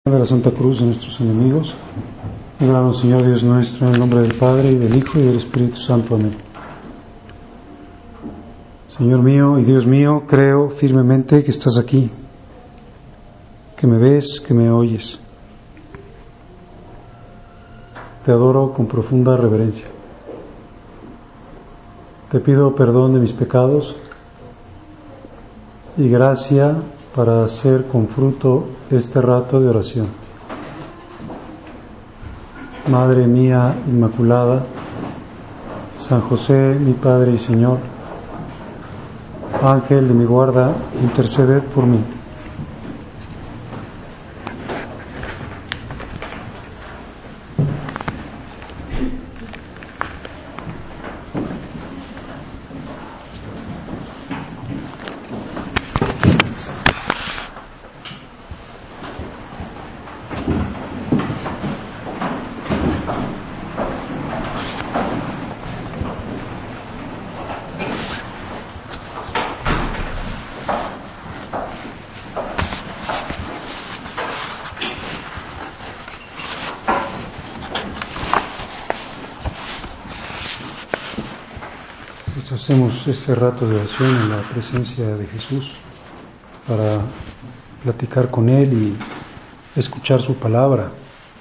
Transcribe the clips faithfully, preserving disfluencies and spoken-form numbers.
De la Santa Cruz de nuestros enemigos, libranos, Señor Dios nuestro, en el nombre del Padre, y del Hijo, y del Espíritu Santo. Amén. Señor mío y Dios mío, creo firmemente que estás aquí, que me ves, que me oyes. Te adoro con profunda reverencia. Te pido perdón de mis pecados y gracia para hacer con fruto este rato de oración. Madre mía Inmaculada, San José, mi Padre y Señor, Ángel de mi guarda, interceded por mí. Hacemos este rato de oración en la presencia de Jesús para platicar con Él y escuchar su palabra.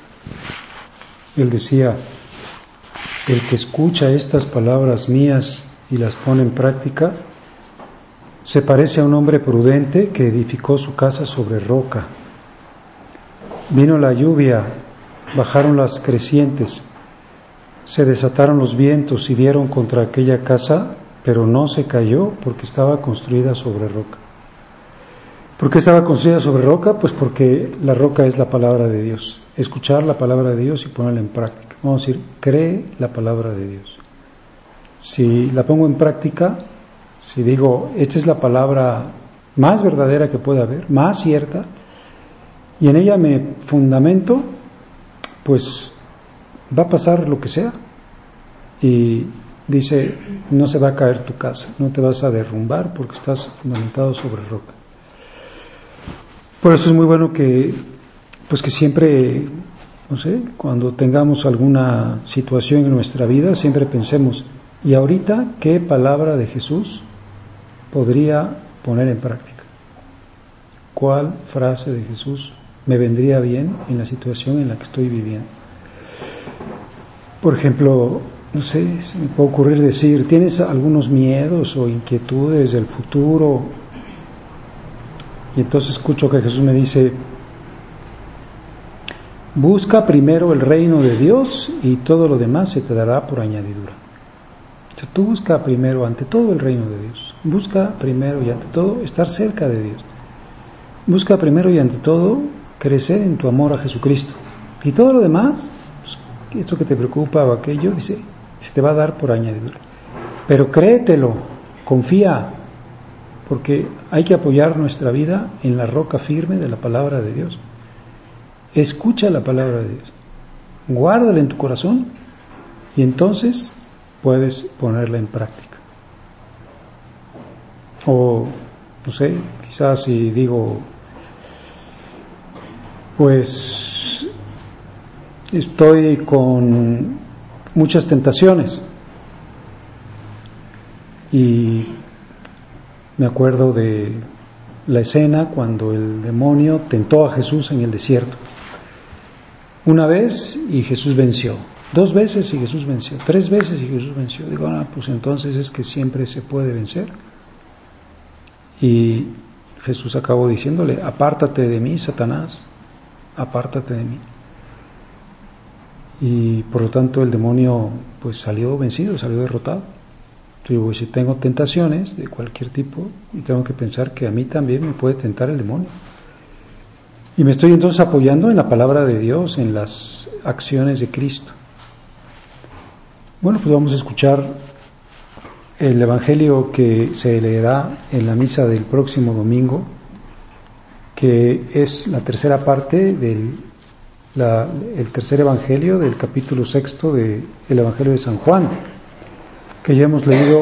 Él decía: el que escucha estas palabras mías y las pone en práctica se parece a un hombre prudente que edificó su casa sobre roca. Vino la lluvia, bajaron las crecientes, se desataron los vientos y dieron contra aquella casa, pero no se cayó porque estaba construida sobre roca. ¿Por qué estaba construida sobre roca? Pues porque la roca es la palabra de Dios. Escuchar la palabra de Dios y ponerla en práctica. Vamos a decir, cree la palabra de Dios. Si la pongo en práctica, si digo, esta es la palabra más verdadera que pueda haber, más cierta, y en ella me fundamento, pues va a pasar lo que sea. Y dice, no se va a caer tu casa, no te vas a derrumbar porque estás fundamentado sobre roca. Por eso es muy bueno que, pues que siempre, no sé, cuando tengamos alguna situación en nuestra vida, siempre pensemos, ¿y ahorita qué palabra de Jesús podría poner en práctica? ¿Cuál frase de Jesús me vendría bien en la situación en la que estoy viviendo? Por ejemplo, no sé, se me puede ocurrir decir, ¿tienes algunos miedos o inquietudes del futuro? Y entonces escucho que Jesús me dice, busca primero el reino de Dios y todo lo demás se te dará por añadidura. Entonces, tú busca primero, ante todo, el reino de Dios. Busca primero y ante todo estar cerca de Dios. Busca primero y ante todo crecer en tu amor a Jesucristo. Y todo lo demás, pues, esto que te preocupa o aquello, dice, se te va a dar por añadidura. Pero créetelo, confía, porque hay que apoyar nuestra vida en la roca firme de la palabra de Dios. Escucha la palabra de Dios, guárdala en tu corazón y entonces puedes ponerla en práctica. O, no sé, quizás si digo, pues estoy con muchas tentaciones y me acuerdo de la escena cuando el demonio tentó a Jesús en el desierto. Una vez y Jesús venció, dos veces y Jesús venció, tres veces y Jesús venció. Digo, ah, pues entonces es que siempre se puede vencer. Y Jesús acabó diciéndole, apártate de mí, Satanás, apártate de mí. Y por lo tanto el demonio pues salió vencido, salió derrotado. Digo, si tengo tentaciones de cualquier tipo, y tengo que pensar que a mí también me puede tentar el demonio. Y me estoy entonces apoyando en la palabra de Dios, en las acciones de Cristo. Bueno, pues vamos a escuchar el Evangelio que se leerá en la misa del próximo domingo, que es la tercera parte del La, el tercer evangelio del capítulo sexto del Evangelio de San Juan, que ya hemos leído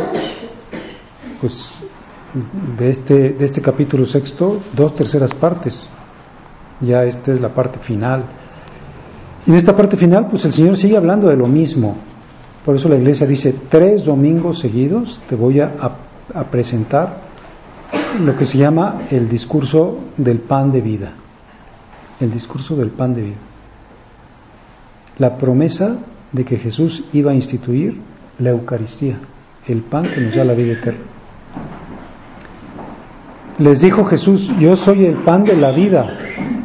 pues de este, de este capítulo sexto dos terceras partes. Ya esta es la parte final. Y en esta parte final, pues el Señor sigue hablando de lo mismo. Por eso la iglesia dice, tres domingos seguidos te voy a, a, a presentar lo que se llama el discurso del pan de vida. El discurso del pan de vida. La promesa de que Jesús iba a instituir la Eucaristía, el pan que nos da la vida eterna. Les dijo Jesús, yo soy el pan de la vida.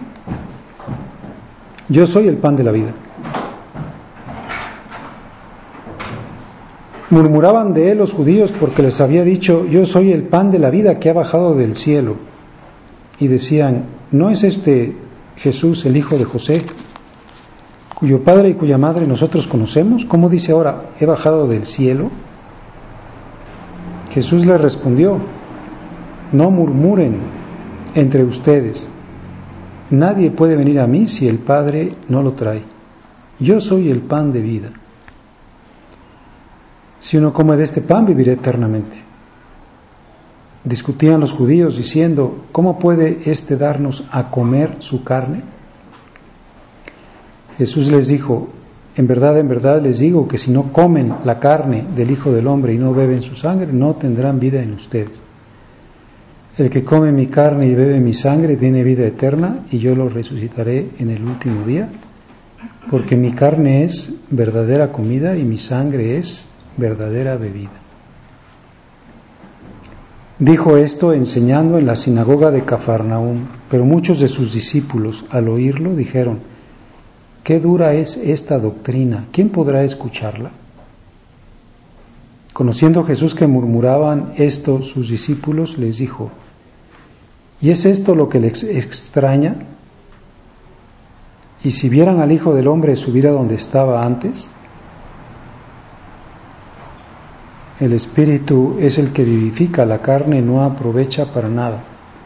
Yo soy el pan de la vida. Murmuraban de él los judíos porque les había dicho, yo soy el pan de la vida que ha bajado del cielo. Y decían, ¿no es este Jesús el hijo de José, cuyo padre y cuya madre nosotros conocemos? ¿Cómo dice ahora, he bajado del cielo? Jesús les respondió, no murmuren entre ustedes. Nadie puede venir a mí si el Padre no lo trae. Yo soy el pan de vida. Si uno come de este pan, vivirá eternamente. Discutían los judíos diciendo, ¿cómo puede éste darnos a comer su carne? Jesús les dijo, en verdad, en verdad les digo que si no comen la carne del Hijo del Hombre y no beben su sangre, no tendrán vida en ustedes. El que come mi carne y bebe mi sangre tiene vida eterna y yo lo resucitaré en el último día, porque mi carne es verdadera comida y mi sangre es verdadera bebida. Dijo esto enseñando en la sinagoga de Cafarnaúm, pero muchos de sus discípulos al oírlo dijeron, ¿qué dura es esta doctrina? ¿Quién podrá escucharla? Conociendo Jesús que murmuraban esto sus discípulos, les dijo, ¿y es esto lo que les extraña? ¿Y si vieran al Hijo del Hombre subir a donde estaba antes? El Espíritu es el que vivifica, la carne no aprovecha para nada.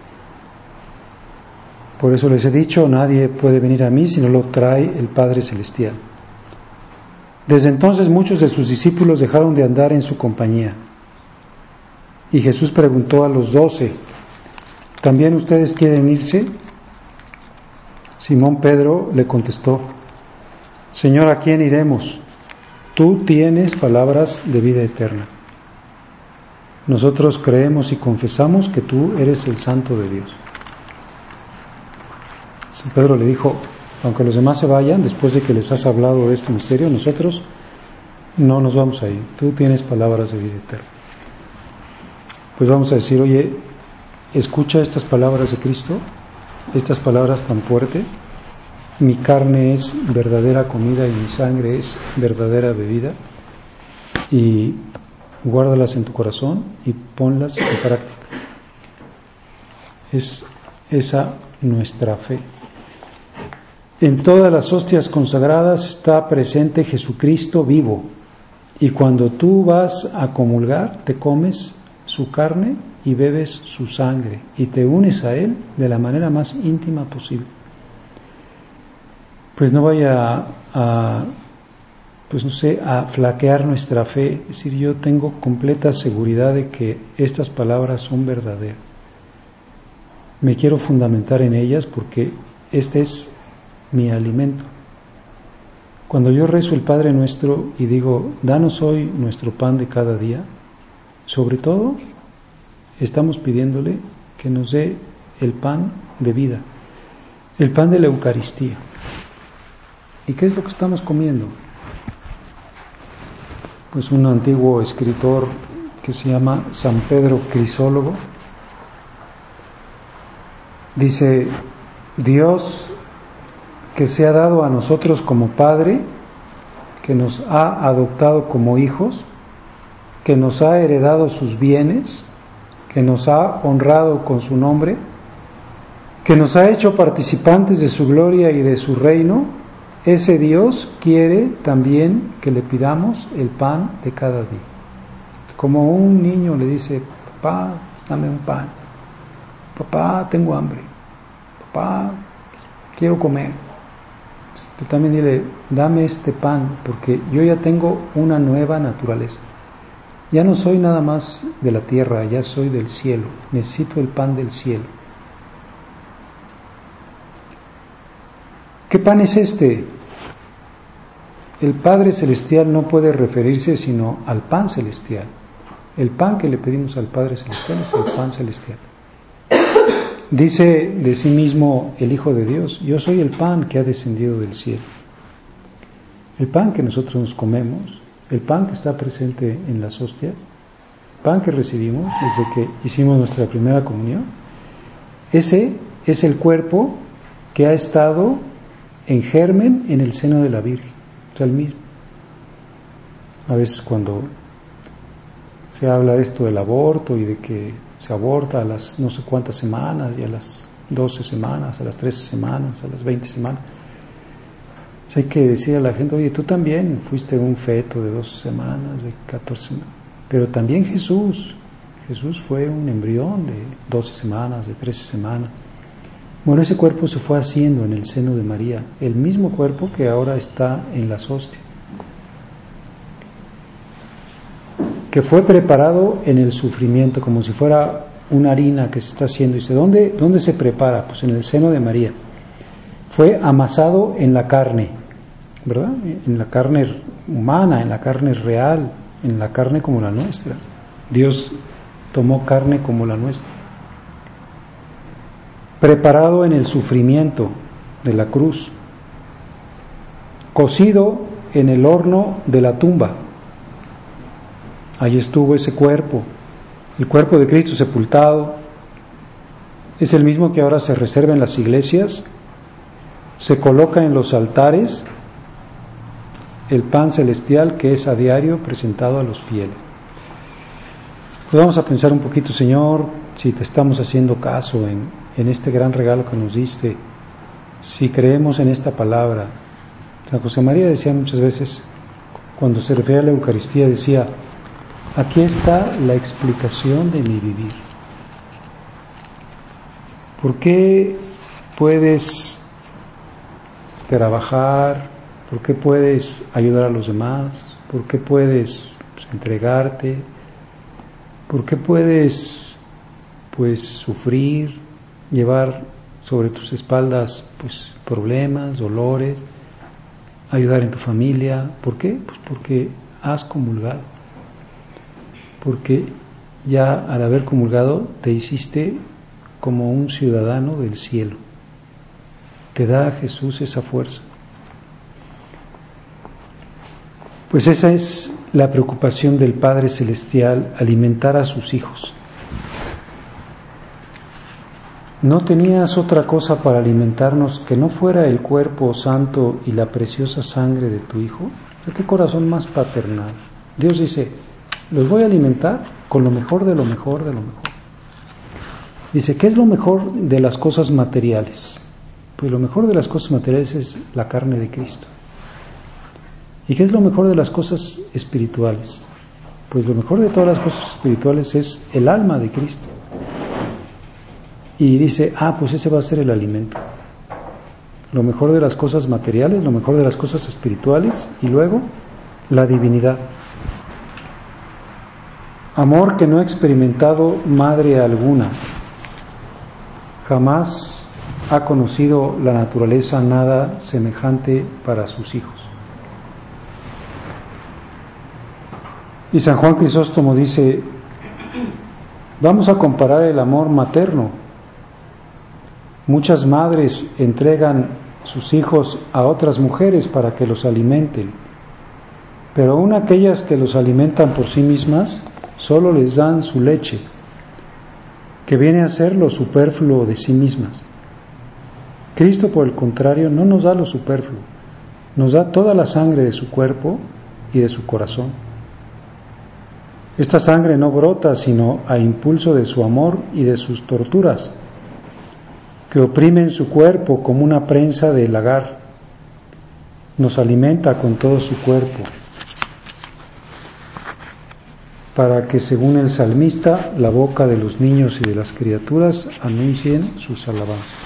Por eso les he dicho, nadie puede venir a mí si no lo trae el Padre Celestial. Desde entonces muchos de sus discípulos dejaron de andar en su compañía. Y Jesús preguntó a los doce, ¿también ustedes quieren irse? Simón Pedro le contestó, Señor, ¿a quién iremos? Tú tienes palabras de vida eterna. Nosotros creemos y confesamos que tú eres el Santo de Dios. San Pedro le dijo, aunque los demás se vayan, después de que les has hablado de este misterio, nosotros no nos vamos a ir. Tú tienes palabras de vida eterna. Pues vamos a decir, oye, escucha estas palabras de Cristo, estas palabras tan fuertes. Mi carne es verdadera comida y mi sangre es verdadera bebida. Y guárdalas en tu corazón y ponlas en práctica. Es esa nuestra fe. En todas las hostias consagradas está presente Jesucristo vivo, y cuando tú vas a comulgar, te comes su carne y bebes su sangre, y te unes a Él de la manera más íntima posible. Pues no vaya a, pues no sé, a flaquear nuestra fe, es decir, yo tengo completa seguridad de que estas palabras son verdaderas. Me quiero fundamentar en ellas porque este es mi alimento. Cuando yo rezo el Padre Nuestro y digo, danos hoy nuestro pan de cada día, sobre todo estamos pidiéndole que nos dé el pan de vida, el pan de la Eucaristía. ¿Y qué es lo que estamos comiendo? Pues un antiguo escritor que se llama San Pedro Crisólogo dice, Dios que se ha dado a nosotros como Padre, que nos ha adoptado como hijos, que nos ha heredado sus bienes, que nos ha honrado con su nombre, que nos ha hecho participantes de su gloria y de su reino, ese Dios quiere también que le pidamos el pan de cada día. Como un niño le dice, papá, dame un pan, papá, tengo hambre, papá, quiero comer. Tú también dile, dame este pan, porque yo ya tengo una nueva naturaleza. Ya no soy nada más de la tierra, ya soy del cielo. Necesito el pan del cielo. ¿Qué pan es este? El Padre Celestial no puede referirse sino al pan celestial. El pan que le pedimos al Padre Celestial es el pan celestial. Dice de sí mismo el Hijo de Dios: yo soy el pan que ha descendido del cielo. El pan que nosotros nos comemos, el pan que está presente en las hostias, el pan que recibimos desde que hicimos nuestra primera comunión, ese es el cuerpo que ha estado en germen en el seno de la Virgen, o sea, el mismo. A veces cuando se habla de esto del aborto y de que se aborta a las no sé cuántas semanas, y a las doce semanas, a las trece semanas, a las veinte semanas, hay que decir a la gente: oye, tú también fuiste un feto de doce semanas, de catorce semanas, pero también Jesús, Jesús fue un embrión de doce semanas, de trece semanas. Bueno, ese cuerpo se fue haciendo en el seno de María, el mismo cuerpo que ahora está en las hostias, que fue preparado en el sufrimiento, como si fuera una harina que se está haciendo. Dice, ¿dónde, dónde se prepara? Pues en el seno de María. Fue amasado en la carne, ¿verdad? En la carne humana, en la carne real, en la carne como la nuestra. Dios tomó carne como la nuestra. Preparado en el sufrimiento de la cruz. Cocido en el horno de la tumba. Allí estuvo ese cuerpo, el cuerpo de Cristo sepultado. Es el mismo que ahora se reserva en las iglesias, se coloca en los altares el pan celestial que es a diario presentado a los fieles. Pues vamos a pensar un poquito, Señor, si te estamos haciendo caso en, en este gran regalo que nos diste, si creemos en esta palabra. San José María decía muchas veces, cuando se refería a la Eucaristía, decía: aquí está la explicación de mi vivir. ¿Por qué puedes trabajar? ¿Por qué puedes ayudar a los demás? ¿Por qué puedes pues, entregarte? ¿Por qué puedes pues sufrir, llevar sobre tus espaldas pues problemas, dolores, ayudar en tu familia? ¿Por qué? Pues porque has comulgado. Porque ya al haber comulgado te hiciste como un ciudadano del cielo. Te da a Jesús esa fuerza. Pues esa es la preocupación del Padre Celestial, alimentar a sus hijos. ¿No tenías otra cosa para alimentarnos que no fuera el cuerpo santo y la preciosa sangre de tu Hijo? ¿Qué corazón más paternal? Dios dice: los voy a alimentar con lo mejor de lo mejor de lo mejor. Dice, ¿qué es lo mejor de las cosas materiales? Pues lo mejor de las cosas materiales es la carne de Cristo. ¿Y qué es lo mejor de las cosas espirituales? Pues lo mejor de todas las cosas espirituales es el alma de Cristo. Y dice, ah, pues ese va a ser el alimento. Lo mejor de las cosas materiales, lo mejor de las cosas espirituales, y luego la divinidad. Amor que no ha experimentado madre alguna. Jamás ha conocido la naturaleza nada semejante para sus hijos. Y San Juan Crisóstomo dice, vamos a comparar el amor materno. Muchas madres entregan sus hijos a otras mujeres para que los alimenten, pero aún aquellas que los alimentan por sí mismas solo les dan su leche, que viene a ser lo superfluo de sí mismas. Cristo, por el contrario, no nos da lo superfluo, nos da toda la sangre de su cuerpo y de su corazón. Esta sangre no brota sino a impulso de su amor y de sus torturas, que oprimen su cuerpo como una prensa de lagar. Nos alimenta con todo su cuerpo, para que, según el salmista, la boca de los niños y de las criaturas anuncien sus alabanzas.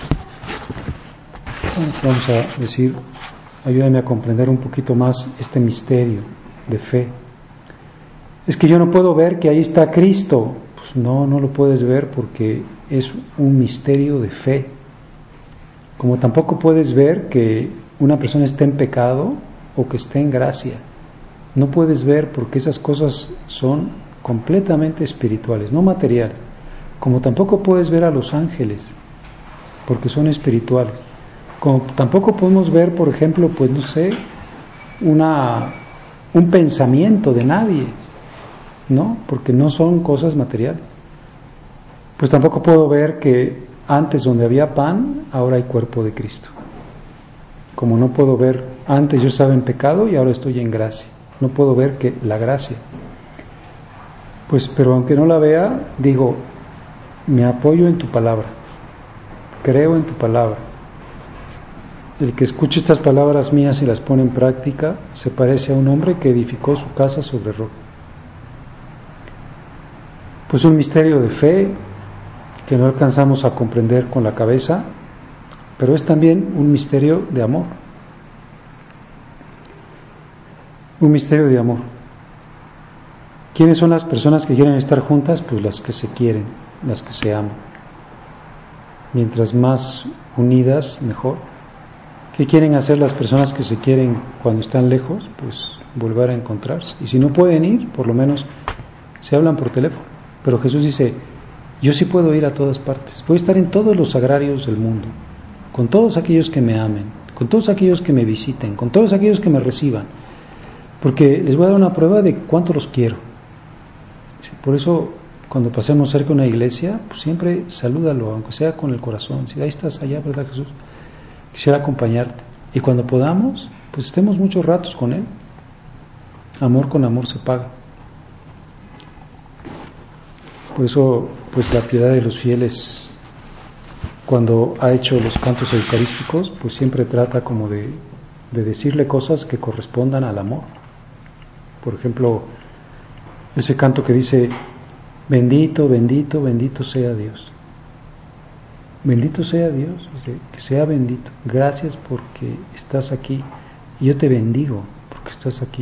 Vamos a decir, ayúdame a comprender un poquito más este misterio de fe. Es que yo no puedo ver que ahí está Cristo. Pues no, no lo puedes ver porque es un misterio de fe. Como tampoco puedes ver que una persona esté en pecado o que esté en gracia. No puedes ver porque esas cosas son completamente espirituales, no materiales. Como tampoco puedes ver a los ángeles porque son espirituales. Como tampoco podemos ver, por ejemplo, pues no sé, una un pensamiento de nadie, ¿no? Porque no son cosas materiales. Pues tampoco puedo ver que antes donde había pan, ahora hay cuerpo de Cristo. Como no puedo ver, antes yo estaba en pecado y ahora estoy en gracia. No puedo ver que la gracia. Pues, pero aunque no la vea, digo, me apoyo en tu palabra, creo en tu palabra. El que escuche estas palabras mías y las pone en práctica, se parece a un hombre que edificó su casa sobre roca. Pues un misterio de fe que no alcanzamos a comprender con la cabeza, pero es también un misterio de amor. Un misterio de amor. ¿Quiénes son las personas que quieren estar juntas? Pues las que se quieren, las que se aman. Mientras más unidas, mejor. ¿Qué quieren hacer las personas que se quieren cuando están lejos? Pues volver a encontrarse. Y si no pueden ir, por lo menos se hablan por teléfono. Pero Jesús dice, yo sí puedo ir a todas partes. Voy a estar en todos los sagrarios del mundo, con todos aquellos que me amen, con todos aquellos que me visiten, con todos aquellos que me reciban. Porque les voy a dar una prueba de cuánto los quiero. Por eso, cuando pasemos cerca de una iglesia, pues siempre salúdalo, aunque sea con el corazón. Si ahí estás allá, ¿verdad, Jesús? Quisiera acompañarte. Y cuando podamos, pues estemos muchos ratos con Él. Amor con amor se paga. Por eso, pues la piedad de los fieles, cuando ha hecho los cantos eucarísticos, pues siempre trata como de, de decirle cosas que correspondan al amor. Por ejemplo, ese canto que dice, bendito, bendito, bendito sea Dios. Bendito sea Dios, dice, que sea bendito. Gracias porque estás aquí. Y yo te bendigo porque estás aquí.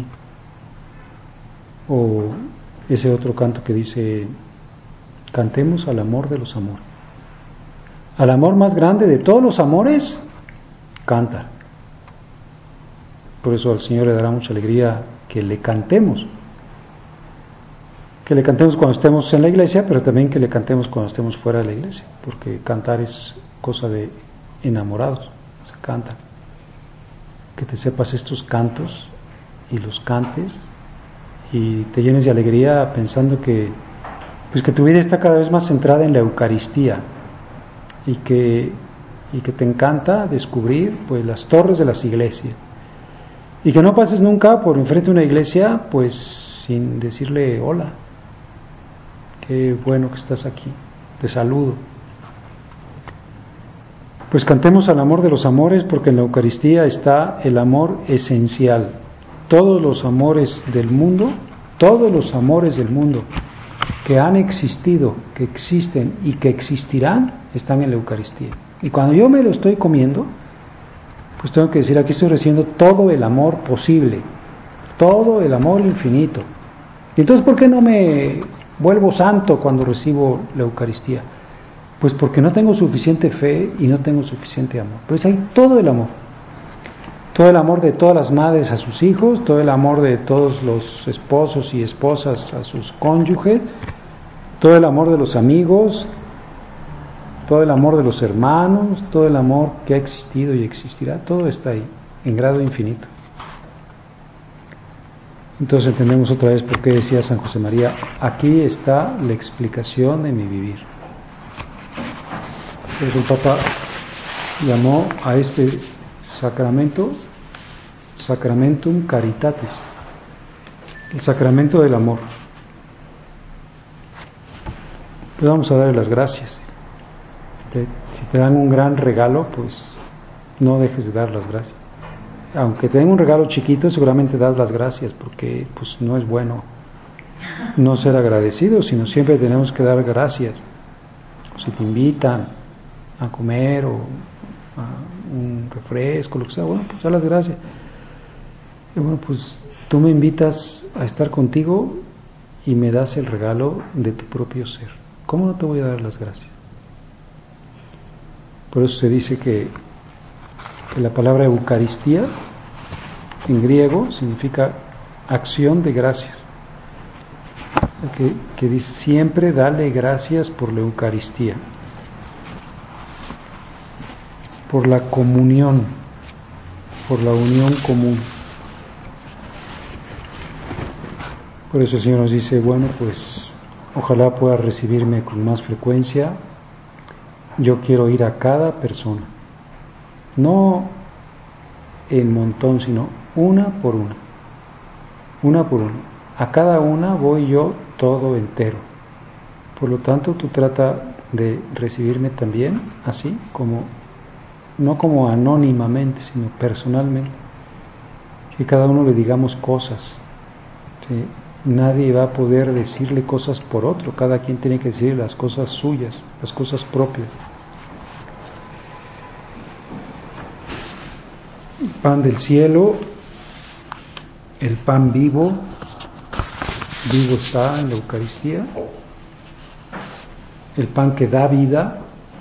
O ese otro canto que dice, cantemos al amor de los amores. Al amor más grande de todos los amores, canta. Por eso al Señor le dará mucha alegría que le cantemos. Que le cantemos cuando estemos en la iglesia, pero también que le cantemos cuando estemos fuera de la iglesia, porque cantar es cosa de enamorados, se canta. Que te sepas estos cantos y los cantes y te llenes de alegría pensando que pues que tu vida está cada vez más centrada en la Eucaristía y que, y que te encanta descubrir pues las torres de las iglesias y que no pases nunca por enfrente de una iglesia pues sin decirle hola, qué bueno que estás aquí, te saludo. Pues cantemos al amor de los amores porque en la Eucaristía está el amor esencial. Todos los amores del mundo, todos los amores del mundo que han existido, que existen y que existirán, están en la Eucaristía. Y cuando yo me lo estoy comiendo, pues tengo que decir, aquí estoy recibiendo todo el amor posible, todo el amor infinito. Y entonces, ¿por qué no me vuelvo santo cuando recibo la Eucaristía? Pues porque no tengo suficiente fe y no tengo suficiente amor. Pues hay todo el amor. Todo el amor de todas las madres a sus hijos, todo el amor de todos los esposos y esposas a sus cónyuges, todo el amor de los amigos, todo el amor de los hermanos, todo el amor que ha existido y existirá, todo está ahí, en grado infinito. Entonces entendemos otra vez por qué decía San José María, aquí está la explicación de mi vivir. Entonces el Papa llamó a este sacramento Sacramentum Caritatis, el sacramento del amor. Pues vamos a darle las gracias. Te, si te dan un gran regalo, pues no dejes de dar las gracias. Aunque te den un regalo chiquito, seguramente das las gracias, porque pues no es bueno no ser agradecido, sino siempre tenemos que dar gracias. Si te invitan a comer o a un refresco, lo que sea, bueno, pues da las gracias. Y bueno, pues tú me invitas a estar contigo y me das el regalo de tu propio ser. ¿Cómo no te voy a dar las gracias? Por eso se dice que que la palabra Eucaristía en griego significa acción de gracias, que, que dice siempre dale gracias por la Eucaristía, por la comunión, por la unión común. Por eso el Señor nos dice, bueno, pues ojalá pueda recibirme con más frecuencia. Yo quiero ir a cada persona, no en montón, sino una por una, una por una. A cada una voy yo todo entero. Por lo tanto, tú trata de recibirme también así, como no como anónimamente, sino personalmente. Que cada uno le digamos cosas. ¿Sí? Nadie va a poder decirle cosas por otro, cada quien tiene que decir las cosas suyas, las cosas propias. El pan del cielo, el pan vivo, vivo está en la Eucaristía, el pan que da vida.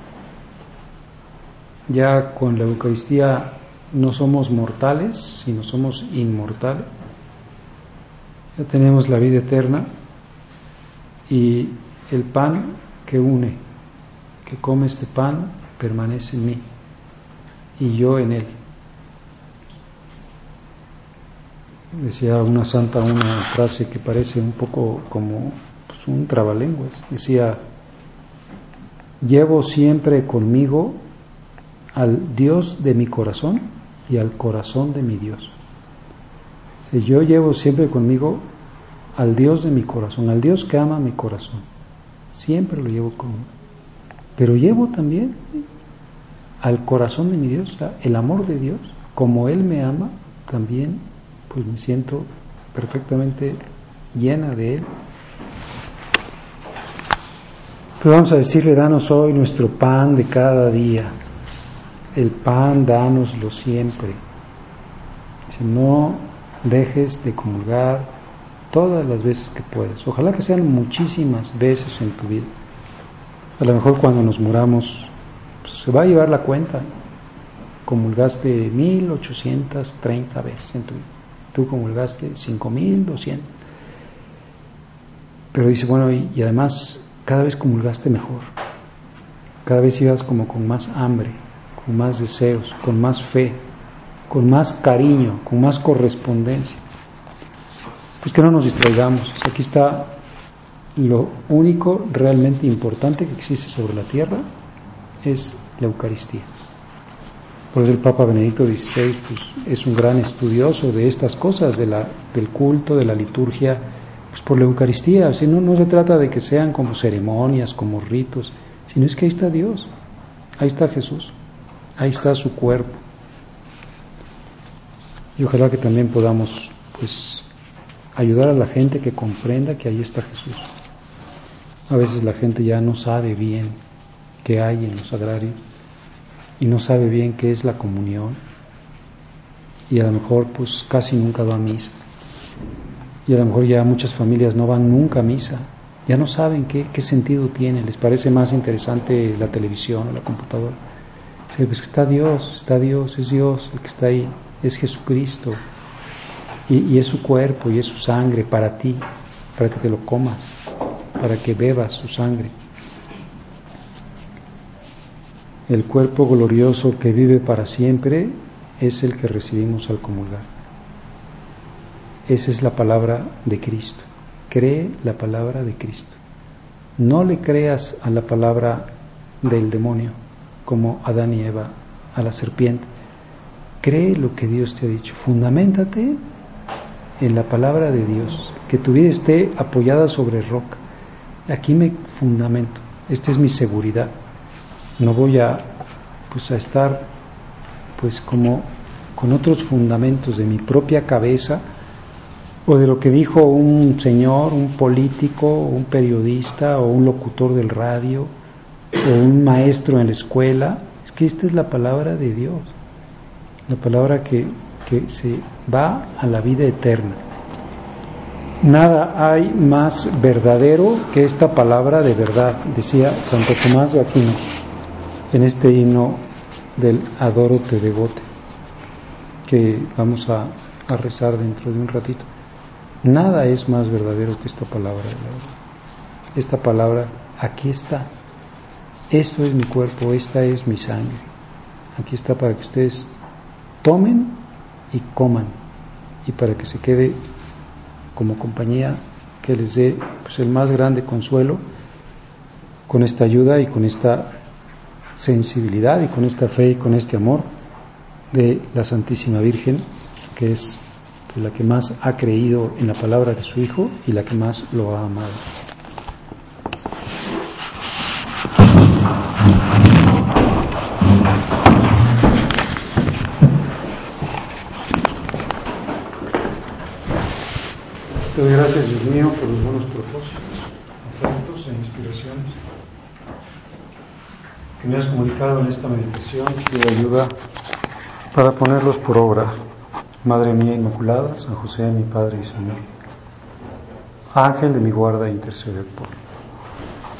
Ya con la Eucaristía no somos mortales, sino somos inmortales. Ya tenemos la vida eterna y el pan que une, que come este pan, permanece en mí y yo en él. Decía una santa una frase que parece un poco como pues, un trabalenguas. Decía, llevo siempre conmigo al Dios de mi corazón y al corazón de mi Dios. Si yo llevo siempre conmigo al Dios de mi corazón, al Dios que ama mi corazón, siempre lo llevo conmigo. Pero llevo también al corazón de mi Dios, o sea, el amor de Dios, como Él me ama, también pues me siento perfectamente llena de Él. Pero vamos a decirle, danos hoy nuestro pan de cada día. El pan, dánoslo siempre. Si no dejes de comulgar todas las veces que puedas. Ojalá que sean muchísimas veces en tu vida. A lo mejor cuando nos muramos pues, se va a llevar la cuenta. Comulgaste mil ochocientas treinta veces en tu vida. Tú comulgaste cinco mil doscientas. Pero dice, bueno, y, y además cada vez comulgaste mejor. Cada vez ibas como con más hambre, con más deseos, con más fe, con más cariño, con más correspondencia. Pues que no nos distraigamos. Aquí está lo único realmente importante que existe sobre la tierra, es la Eucaristía. Por eso el Papa Benedicto dieciséis pues, es un gran estudioso de estas cosas, de la, del culto, de la liturgia, pues por la Eucaristía. Si no, no se trata de que sean como ceremonias, como ritos, sino es que ahí está Dios, ahí está Jesús, ahí está su cuerpo. Y ojalá que también podamos pues ayudar a la gente que comprenda que ahí está Jesús. A veces la gente ya no sabe bien qué hay en los sagrarios y no sabe bien qué es la comunión y a lo mejor pues casi nunca va a misa y a lo mejor ya muchas familias no van nunca a misa, ya no saben qué, qué sentido tiene, les parece más interesante la televisión o la computadora. Sí, pues está Dios, está Dios, es Dios el que está ahí, es Jesucristo y, y es su cuerpo y es su sangre para ti, para que te lo comas, para que bebas su sangre. El cuerpo glorioso que vive para siempre es el que recibimos al comulgar. Esa es la palabra de Cristo. Cree la palabra de Cristo. No le creas a la palabra del demonio, como Adán y Eva a la serpiente. Cree lo que Dios te ha dicho. Fundaméntate en la palabra de Dios. Que tu vida esté apoyada sobre roca. Aquí me fundamento. Esta es mi seguridad. No voy a pues a estar pues como con otros fundamentos de mi propia cabeza o de lo que dijo un señor, un político, un periodista o un locutor del radio o un maestro en la escuela. Es que esta es la palabra de Dios, la palabra que, que se va a la vida eterna. Nada hay más verdadero que esta palabra de verdad, decía Santo Tomás de Aquino en este himno del Adoro te devote. que vamos a, a rezar dentro de un ratito. Nada es más verdadero que esta palabra de la verdad. Esta palabra, aquí está. Esto es mi cuerpo, esta es mi sangre. Aquí está para que ustedes tomen y coman, y para que se quede como compañía que les dé pues, el más grande consuelo con esta ayuda y con esta sensibilidad y con esta fe y con este amor de la Santísima Virgen, que es pues, la que más ha creído en la palabra de su Hijo y la que más lo ha amado. Te doy gracias, Dios mío, por los buenos propósitos, afectos e inspiraciones que me has comunicado en esta meditación. Pido ayuda para ponerlos por obra. Madre mía Inmaculada, San José, mi Padre y Señor, Ángel de mi guarda, intercede por mí.